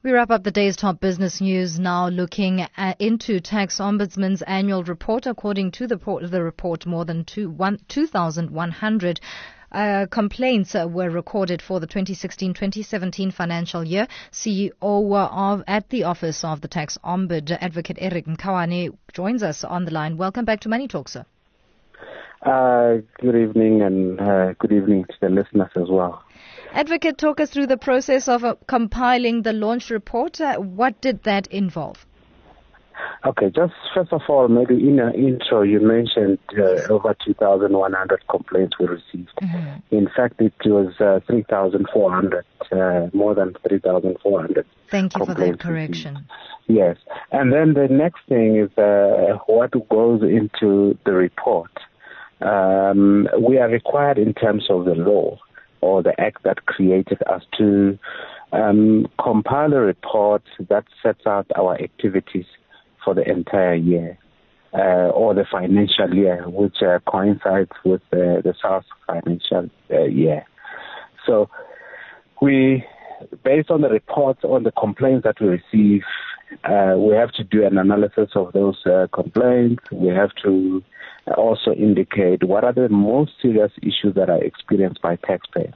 We wrap up the day's top business news now looking into Tax Ombudsman's annual report. According to the report, more than 2,100 complaints were recorded for the 2016-2017 financial year. CEO at the Office of the Tax Ombud, Advocate Eric Mkhwane, joins us on the line. Welcome back to Money Talk, sir. Good evening, and good evening to the listeners as well. Advocate, talk us through the process of compiling the launch report. What did that involve? Okay, just first of all, maybe in an intro, you mentioned over 2,100 complaints were received. Mm-hmm. In fact, it was 3,400, more than 3,400. Thank you for that correction. Received. Yes, and then the next thing is what goes into the report. We are required in terms of the law or the act that created us to compile a report that sets out our activities for the entire year or the financial year, which coincides with the SARS financial year. So we, based on the reports, on the complaints that we receive, we have to do an analysis of those complaints. We have to also indicate what are the most serious issues that are experienced by taxpayers.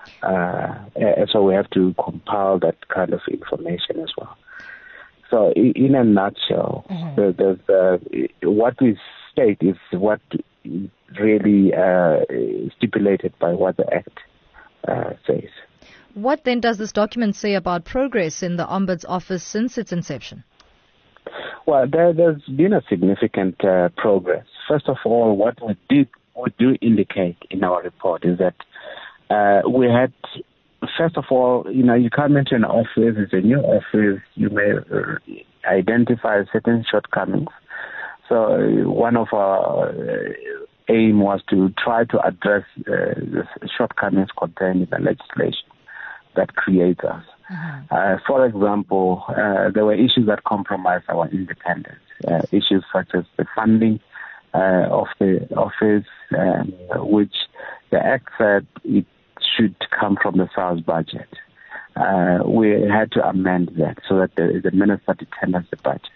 So we have to compile that kind of information as well. So in a nutshell, mm-hmm. What we state is what is really stipulated by what the Act says. What then does this document say about progress in the Ombuds Office since its inception? Well, there's been a significant progress. First of all, what we do indicate in our report is that we had, first of all, you come into an office, it's a new office, you may identify certain shortcomings. So one of our aim was to try to address the shortcomings contained in the legislation that creates us. Mm-hmm. For example, there were issues that compromised our independence, issues such as the funding of the office, which the Act said it should come from the SARS budget. We had to amend that so that the minister determines the budget.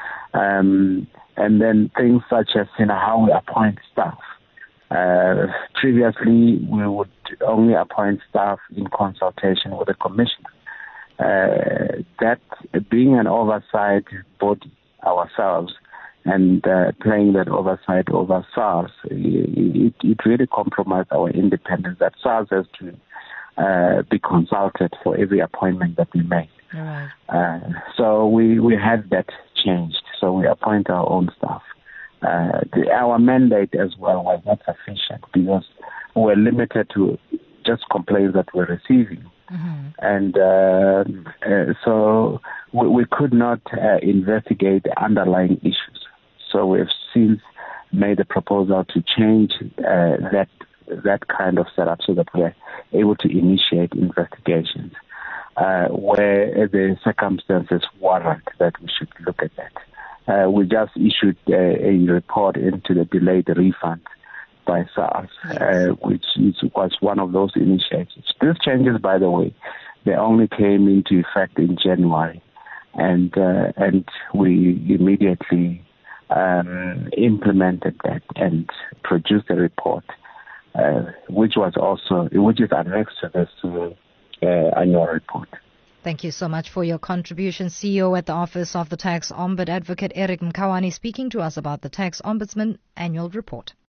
And then things such as how we appoint staff. Previously, we would only appoint staff in consultation with the commissioner. That being an oversight body ourselves and playing that oversight over SARS, it really compromised our independence, that SARS has to be consulted for every appointment that we make. Right. So we had that changed. So we appoint our own staff. Our mandate as well was not sufficient because we're limited to just complaints that we're receiving. Mm-hmm. And so we could not investigate the underlying issues. So we've since made a proposal to change that kind of setup so that we're able to initiate investigations where the circumstances warrant that we should look at that. We just issued a report into the delayed refund by SARS, which was one of those initiatives. These changes, by the way, they only came into effect in January, and we immediately implemented that and produced a report, which is annexed to this annual report. Thank you so much for your contribution. CEO at the Office of the Tax Ombud, Advocate Eric Mkhwane, speaking to us about the Tax Ombudsman Annual Report.